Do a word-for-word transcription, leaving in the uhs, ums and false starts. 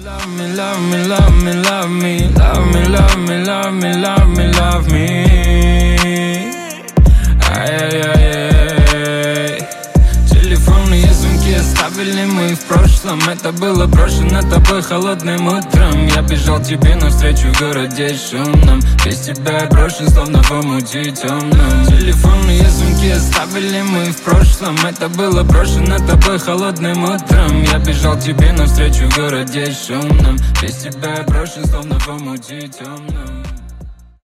Love me, love me, love me, love me, love me, love me, love me, love me, love me. Ай-яй-яй-яй. Телефонные звонки оставили мы в прошлом. Это было брошено тобой холодным утром. Я бежал тебе навстречу в городе шумном. Без тебя я брошен, словно в омуте темном. Телефонные звонки оставили мы в прошлом. Это было брошено тобой холодным утром. Я бежал тебе навстречу в городе шумном. Без тебя я брошен, словно в омуте темном.